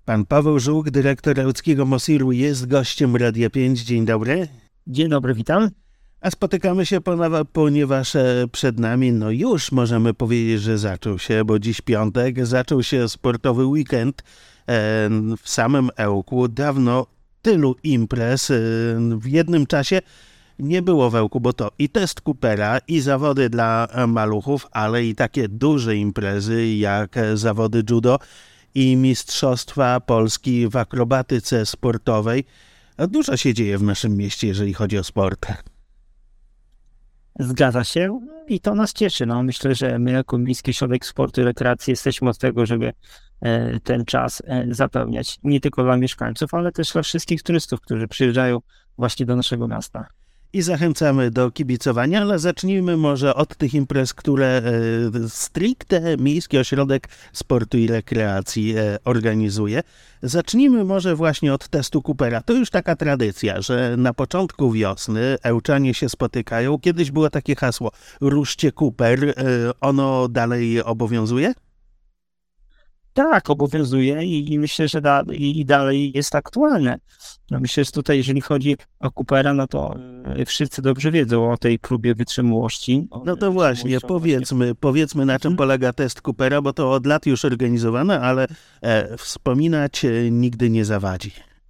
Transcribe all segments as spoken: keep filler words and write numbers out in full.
Pan Paweł Żółk, dyrektor łódzkiego Mosiru, jest gościem Radia pięć. Dzień dobry. Dzień dobry, witam. A spotykamy się, ponieważ przed nami, no już możemy powiedzieć, że zaczął się, bo dziś piątek, zaczął się sportowy weekend w samym Ełku. Dawno tylu imprez w jednym czasie nie było w Ełku, bo to i test Coopera, i zawody dla maluchów, ale i takie duże imprezy jak zawody judo i Mistrzostwa Polski w akrobatyce sportowej. Dużo się dzieje w naszym mieście, jeżeli chodzi o sport. Zgadza się i to nas cieszy. No, myślę, że my jako Miejski Ośrodek Sportu i Rekreacji jesteśmy od tego, żeby ten czas zapełniać nie tylko dla mieszkańców, ale też dla wszystkich turystów, którzy przyjeżdżają właśnie do naszego miasta. I zachęcamy do kibicowania, ale zacznijmy może od tych imprez, które stricte Miejski Ośrodek Sportu i Rekreacji organizuje. Zacznijmy może właśnie od testu Coopera. To już taka tradycja, że na początku wiosny Ełczanie się spotykają. Kiedyś było takie hasło ruszcie Cooper. Ono dalej obowiązuje? Tak, obowiązuje i, i myślę, że da, i, i dalej jest aktualne. No myślę, że tutaj, jeżeli chodzi o Coopera, no to wszyscy dobrze wiedzą o tej próbie wytrzymałości. No to właśnie, powiedzmy, powiedzmy na czym hmm. polega test Coopera, bo to od lat już organizowane, ale e, wspominać e, nigdy nie zawadzi.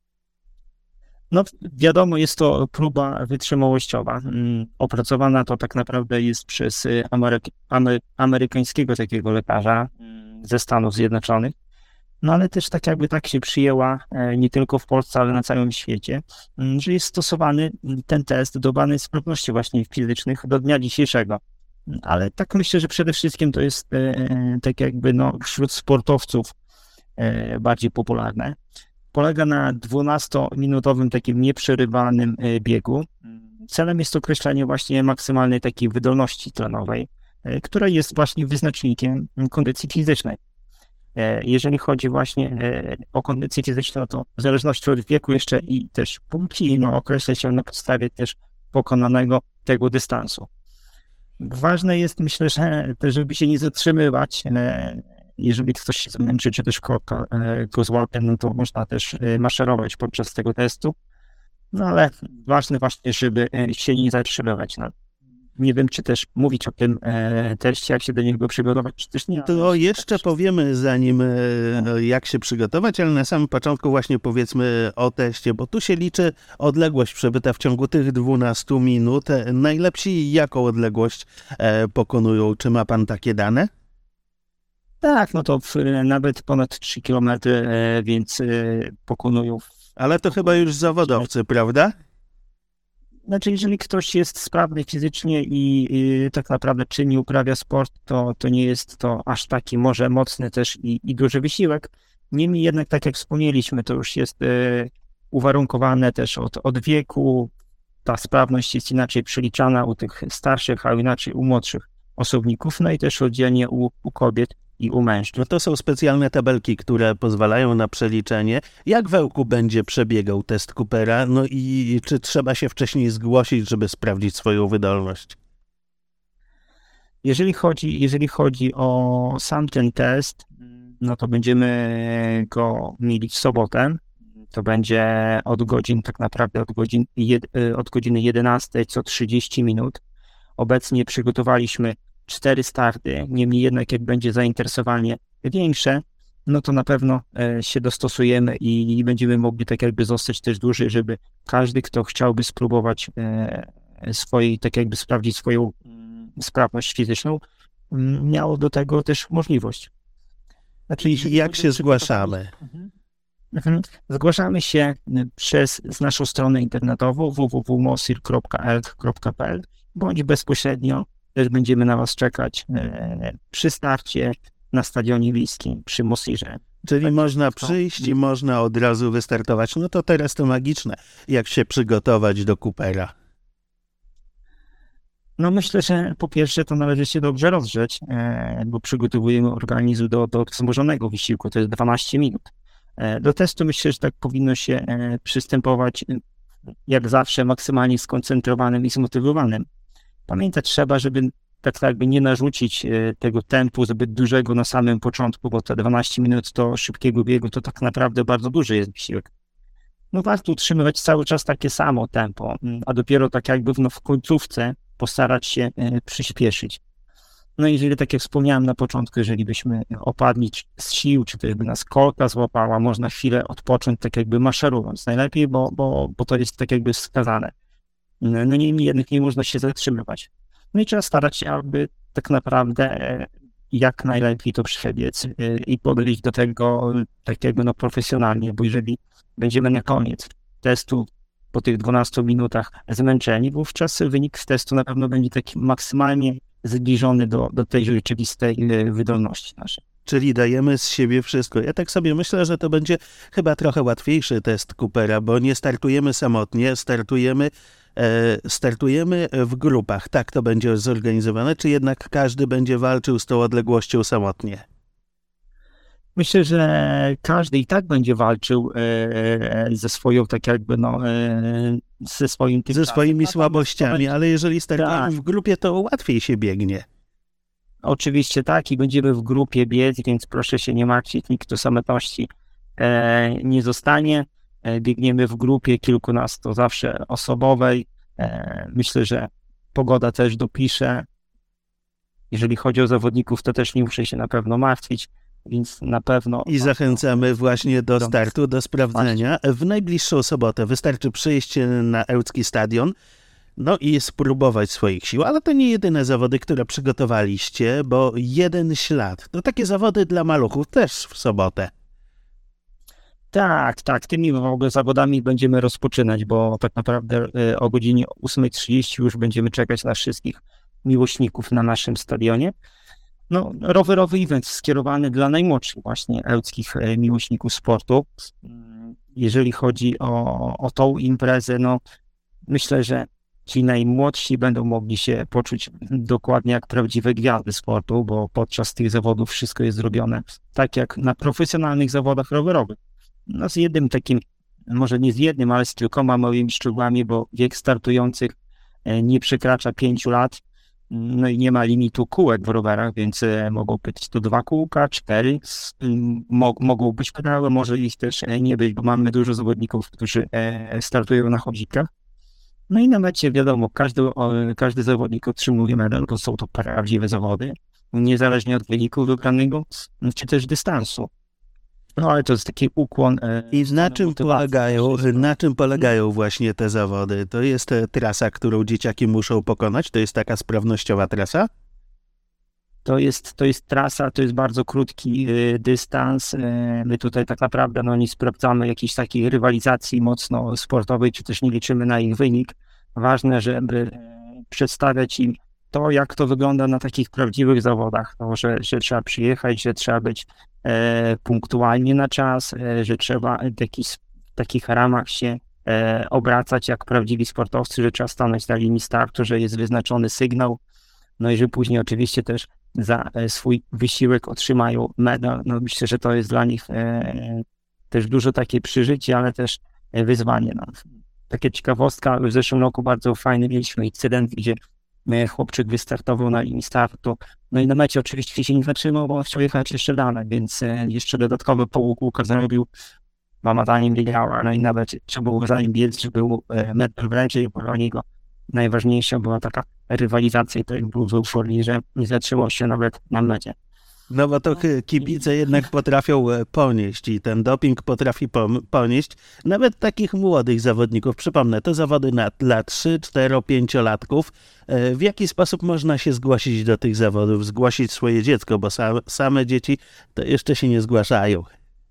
No wiadomo, jest to próba wytrzymałościowa. Opracowana to tak naprawdę jest przez Ameryk- Amery- amerykańskiego takiego lekarza ze Stanów Zjednoczonych. No ale też tak jakby tak się przyjęła nie tylko w Polsce, ale na całym świecie, że jest stosowany ten test do badań sprawności właśnie fizycznych do dnia dzisiejszego. Ale tak myślę, że przede wszystkim to jest tak jakby no, wśród sportowców bardziej popularne. Polega na dwunastominutowym takim nieprzerywanym biegu. Celem jest określenie właśnie maksymalnej takiej wydolności tlenowej, która jest właśnie wyznacznikiem kondycji fizycznej. Jeżeli chodzi właśnie o kondycję fizyczną, to w zależności od wieku jeszcze i też płci, no, określa się na podstawie też pokonanego tego dystansu. Ważne jest, myślę, że też, żeby się nie zatrzymywać. Jeżeli ktoś się zmęczy, czy też korka go złapie, no to można też maszerować podczas tego testu. No ale ważne właśnie, żeby się nie zatrzymywać. No, nie wiem, czy też mówić o tym e, teście, jak się do niego przygotować, czy też nie. To jeszcze powiemy, zanim e, jak się przygotować, ale na samym początku właśnie powiedzmy o teście, bo tu się liczy odległość przebyta w ciągu tych dwunastu minut. Najlepsi jaką odległość e, pokonują? Czy ma pan takie dane? Tak, no to w, nawet ponad trzy kilometry, e, więc e, pokonują. W... Ale to chyba już zawodowcy, prawda? Znaczy, jeżeli ktoś jest sprawny fizycznie i, i tak naprawdę czynnie uprawia sport, to, to nie jest to aż taki może mocny też i, i duży wysiłek. Niemniej jednak, tak jak wspomnieliśmy, to już jest e, uwarunkowane też od, od wieku. Ta sprawność jest inaczej przeliczana u tych starszych, a inaczej u młodszych osobników, no i też oddzielnie u, u kobiet i u mężczyzn. No to są specjalne tabelki, które pozwalają na przeliczenie. Jak w Ełku będzie przebiegał test Coopera? No i czy trzeba się wcześniej zgłosić, żeby sprawdzić swoją wydolność? Jeżeli chodzi, jeżeli chodzi o sam ten test, no to będziemy go mieli w sobotę. To będzie od godzin, tak naprawdę od, godzin, od godziny jedenastej co trzydzieści minut. Obecnie przygotowaliśmy cztery starty, niemniej jednak jak będzie zainteresowanie większe, no to na pewno się dostosujemy i będziemy mogli tak jakby zostać też dłużej, żeby każdy, kto chciałby spróbować swojej, tak jakby sprawdzić swoją sprawność fizyczną, miał do tego też możliwość. Znaczy, jak się zgłaszamy? Mhm. Zgłaszamy się przez naszą stronę internetową w w w kropka mosir kropka elk kropka p l bądź bezpośrednio też będziemy na was czekać e, przy starcie na Stadionie Wiejskim przy Mosirze. Czyli tak, można przyjść to... i można od razu wystartować. No to teraz to magiczne, jak się przygotować do Coopera. No myślę, że po pierwsze to należy się dobrze rozgrzeć, e, bo przygotowujemy organizm do, do wzmożonego wysiłku, to jest dwanaście minut. E, do testu myślę, że tak powinno się e, przystępować jak zawsze maksymalnie skoncentrowanym i zmotywowanym. Pamiętać trzeba, żeby tak jakby nie narzucić tego tempu zbyt dużego na samym początku, bo te dwanaście minut to szybkiego biegu to tak naprawdę bardzo duży jest wysiłek. No warto utrzymywać cały czas takie samo tempo, a dopiero tak jakby no, w końcówce postarać się przyspieszyć. No i jeżeli, tak jak wspomniałem na początku, jeżeli byśmy opadli z sił, czy też by nas kolka złapała, można chwilę odpocząć tak jakby maszerując. Najlepiej, bo, bo, bo to jest tak jakby wskazane. No niemniej jednak nie można się zatrzymywać. No i trzeba starać się, aby tak naprawdę jak najlepiej to przebiec i podejść do tego tak jakby no profesjonalnie, bo jeżeli będziemy na koniec testu po tych dwunastu minutach zmęczeni, wówczas wynik z testu na pewno będzie taki maksymalnie zbliżony do, do tej rzeczywistej wydolności naszej. Czyli dajemy z siebie wszystko. Ja tak sobie myślę, że to będzie chyba trochę łatwiejszy test Coopera, bo nie startujemy samotnie, startujemy, e, startujemy w grupach. Tak to będzie zorganizowane, czy jednak każdy będzie walczył z tą odległością samotnie? Myślę, że każdy i tak będzie walczył e, ze swoją, tak jakby, no, e, ze swoim tym Ze swoimi czasem. słabościami, będzie... ale jeżeli startujemy tak. w grupie, to łatwiej się biegnie. Oczywiście tak i będziemy w grupie biec, więc proszę się nie martwić, nikt do samotności e, nie zostanie. E, biegniemy w grupie kilkunastu zawsze osobowej. E, myślę, że pogoda też dopisze. Jeżeli chodzi o zawodników, to też nie muszę się na pewno martwić. Więc na pewno... I zachęcamy właśnie do startu, do sprawdzenia. W najbliższą sobotę wystarczy przyjść na Ełcki Stadion, no i spróbować swoich sił. Ale to nie jedyne zawody, które przygotowaliście, bo jeden ślad. To takie zawody dla maluchów też w sobotę. Tak, tak. Tymi w ogóle zawodami będziemy rozpoczynać, bo tak naprawdę o godzinie ósmej trzydzieści już będziemy czekać na wszystkich miłośników na naszym stadionie. No, rowerowy event skierowany dla najmłodszych właśnie ełckich miłośników sportu. Jeżeli chodzi o, o tą imprezę, no myślę, że ci najmłodsi będą mogli się poczuć dokładnie jak prawdziwe gwiazdy sportu, bo podczas tych zawodów wszystko jest zrobione tak jak na profesjonalnych zawodach rowerowych. No z jednym takim, może nie z jednym, ale z kilkoma małymi szczegółami, bo wiek startujących nie przekracza pięciu lat. No i nie ma limitu kółek w rowerach, więc mogą być to dwa kółka, cztery, Mog, mogą być pedały, może ich też nie być, bo mamy dużo zawodników, którzy startują na chodzikach. No i na mecie wiadomo, każdy, każdy zawodnik otrzymuje medal, bo są to prawdziwe zawody, niezależnie od wyniku wybranego, czy też dystansu. No ale to jest taki ukłon. I na czym polegają, na czym polegają właśnie te zawody? To jest trasa, którą dzieciaki muszą pokonać? To jest taka sprawnościowa trasa? To jest, to jest trasa, to jest bardzo krótki y, dystans. Y, my tutaj tak naprawdę no, nie sprawdzamy jakiejś takiej rywalizacji mocno sportowej, czy też nie liczymy na ich wynik. Ważne, żeby y, przedstawiać im to, jak to wygląda na takich prawdziwych zawodach. No, że, że trzeba przyjechać, że trzeba być e, punktualnie na czas, e, że trzeba w jakichś takich ramach się e, obracać jak prawdziwi sportowcy, że trzeba stanąć na linii startu, że jest wyznaczony sygnał. No i że później oczywiście też za swój wysiłek otrzymają medal. No myślę, że to jest dla nich e, też dużo takie przeżycie, ale też wyzwanie. No. Takie ciekawostka, w zeszłym roku bardzo fajny mieliśmy incydent, gdzie chłopczyk wystartował na linii startu. No i na mecie oczywiście się nie zatrzymał, bo on chciał jechać jeszcze dalej, więc e, jeszcze dodatkowy półkółka zrobił. Mama za nim biegała, no i nawet trzeba było za nim biec, żeby był e, medal wręczyć, bo dla niego najważniejsza była taka rywalizacja i to był w euforii, że nie zatrzymał się nawet na mecie. No bo to kibice jednak potrafią ponieść i ten doping potrafi ponieść nawet takich młodych zawodników. Przypomnę, to zawody na, dla trzy, cztery, pięciolatków. W jaki sposób można się zgłosić do tych zawodów, zgłosić swoje dziecko, bo same, same dzieci to jeszcze się nie zgłaszają.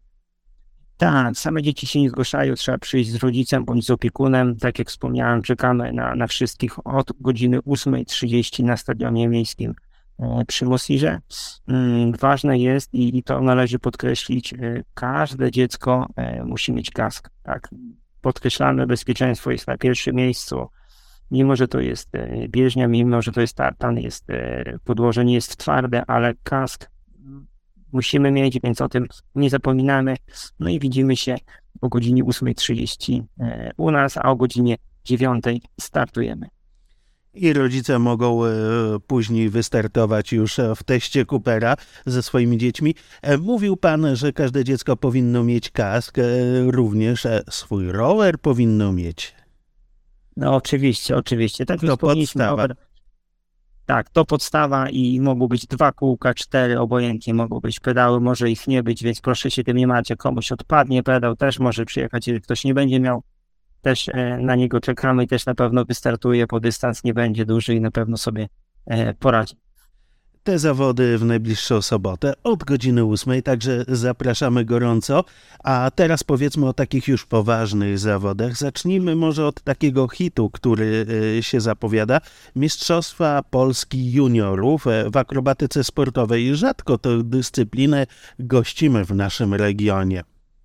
Tak, same dzieci się nie zgłaszają, trzeba przyjść z rodzicem bądź z opiekunem. Tak jak wspomniałem, czekamy na, na wszystkich od godziny ósmej trzydzieści na stadionie miejskim przy Mosirze. Ważne jest i to należy podkreślić, każde dziecko musi mieć kask. Tak? Podkreślamy, bezpieczeństwo jest na pierwszym miejscu. Mimo że to jest bieżnia, mimo że to jest tartan, jest, podłoże nie jest twarde, ale kask musimy mieć, więc o tym nie zapominamy. No i widzimy się o godzinie ósmej trzydzieści u nas, a o godzinie dziewiątej startujemy. I rodzice mogą e, później wystartować już w teście Coopera ze swoimi dziećmi. E, mówił pan, że każde dziecko powinno mieć kask, e, również e, swój rower powinno mieć. No oczywiście, oczywiście. Tak To podstawa. Rower. Tak, to podstawa i mogą być dwa kółka, cztery, obojętnie mogą być pedały, może ich nie być, więc proszę się tym nie martwić. Jak komuś odpadnie pedał, też może przyjechać, jeżeli ktoś nie będzie miał, też e, na niego czekamy i też na pewno wystartuje, bo dystans nie będzie duży i na pewno sobie e, poradzi. Te zawody w najbliższą sobotę od godziny ósmej, także zapraszamy gorąco. A teraz powiedzmy o takich już poważnych zawodach. Zacznijmy może od takiego hitu, który się zapowiada. Mistrzostwa Polski juniorów w akrobatyce sportowej. Rzadko tę dyscyplinę gościmy w naszym regionie.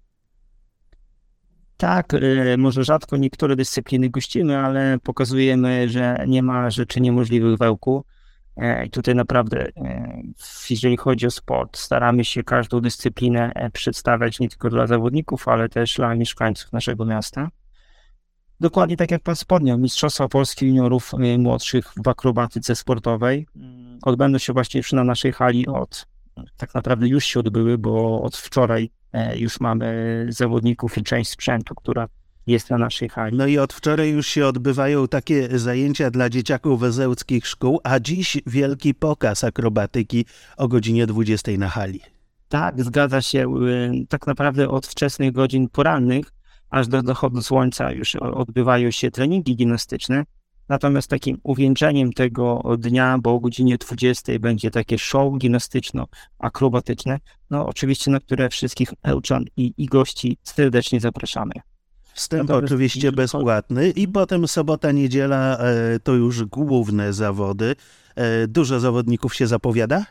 Tak, może rzadko niektóre dyscypliny gościmy, ale pokazujemy, że nie ma rzeczy niemożliwych w Ełku. I tutaj naprawdę, jeżeli chodzi o sport, staramy się każdą dyscyplinę przedstawiać nie tylko dla zawodników, ale też dla mieszkańców naszego miasta. Dokładnie tak jak pan wspomniał, Mistrzostwa Polski Juniorów Młodszych w akrobatyce sportowej odbędą się właśnie już na naszej hali od, tak naprawdę już się odbyły, bo od wczoraj już mamy zawodników i część sprzętu, która jest na naszej hali. No i od wczoraj już się odbywają takie zajęcia dla dzieciaków z ełckich szkół, a dziś wielki pokaz akrobatyki o godzinie dwudziestej na hali. Tak, zgadza się. Tak naprawdę od wczesnych godzin porannych aż do zachodu słońca już odbywają się treningi gimnastyczne. Natomiast takim uwieńczeniem tego dnia, bo o godzinie dwudziestej będzie takie show gimnastyczno-akrobatyczne, no oczywiście na które wszystkich Ełczan i, i gości serdecznie zapraszamy. Wstęp oczywiście bezpłatny i potem sobota, niedziela e, to już główne zawody. E, dużo zawodników się zapowiada?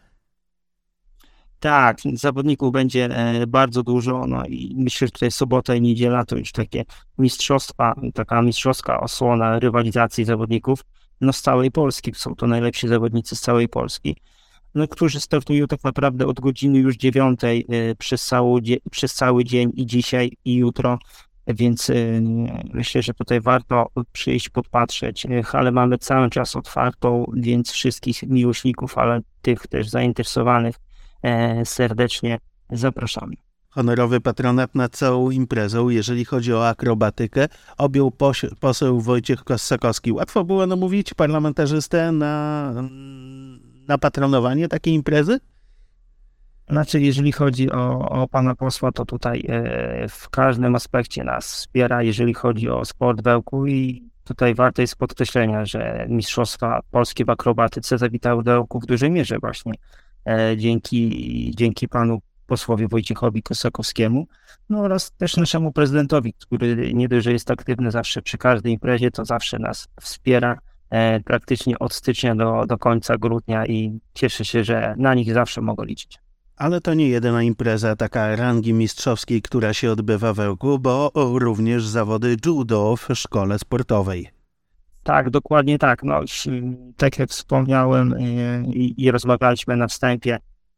Tak, zawodników będzie e, bardzo dużo, no i myślę, że tutaj sobota i niedziela to już takie mistrzostwa, taka mistrzowska osłona rywalizacji zawodników no z całej Polski. Są to najlepsi zawodnicy z całej Polski, no, którzy startują tak naprawdę od godziny już dziewiątej e, przez, cały, przez cały dzień i dzisiaj i jutro. Więc y, myślę, że tutaj warto przyjść, podpatrzeć. Halę mamy cały czas otwartą, więc wszystkich miłośników, ale tych też zainteresowanych e, serdecznie zapraszamy. Honorowy patronat nad całą imprezą, jeżeli chodzi o akrobatykę, objął poseł Wojciech Kossakowski. Łatwo było namówić parlamentarzystę na, na patronowanie takiej imprezy? Znaczy, jeżeli chodzi o, o pana posła, to tutaj e, w każdym aspekcie nas wspiera, jeżeli chodzi o sport w Ełku i tutaj warto jest podkreślenia, że Mistrzostwa Polskie w akrobatyce zawitały do Ełku w dużej mierze właśnie e, dzięki, dzięki panu posłowi Wojciechowi Kossakowskiemu, no oraz też naszemu prezydentowi, który nie dość, że jest aktywny zawsze przy każdej imprezie, to zawsze nas wspiera e, praktycznie od stycznia do, do końca grudnia i cieszę się, że na nich zawsze mogę liczyć. Ale to nie jedyna impreza taka rangi mistrzowskiej, która się odbywa w Ełku, bo również zawody judo w szkole sportowej. Tak, dokładnie tak. No, tak jak wspomniałem i, i rozmawialiśmy na wstępie,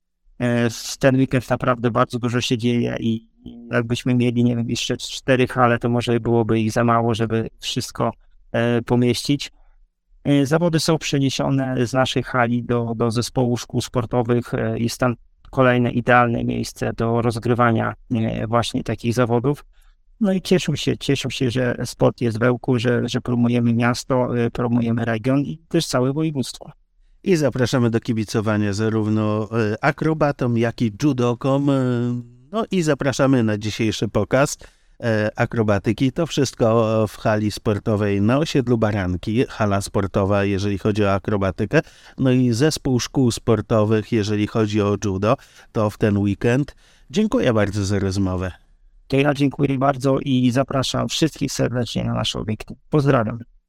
w ten weekend naprawdę bardzo dużo się dzieje i jakbyśmy mieli, nie wiem, jeszcze cztery hale, to może byłoby ich za mało, żeby wszystko pomieścić. Zawody są przeniesione z naszej hali do, do zespołu szkół sportowych. Jest tam kolejne idealne miejsce do rozgrywania właśnie takich zawodów. No i cieszą się, cieszą się, że sport jest w Ełku, że, że promujemy miasto, promujemy region i też całe województwo. I zapraszamy do kibicowania zarówno akrobatom, jak i judokom. No i zapraszamy na dzisiejszy pokaz akrobatyki. To wszystko w hali sportowej na osiedlu Baranki. Hala sportowa, jeżeli chodzi o akrobatykę. No i zespół szkół sportowych, jeżeli chodzi o judo. To w ten weekend. Dziękuję bardzo za rozmowę. To ja dziękuję bardzo i zapraszam wszystkich serdecznie na nasz obiekt. Pozdrawiam.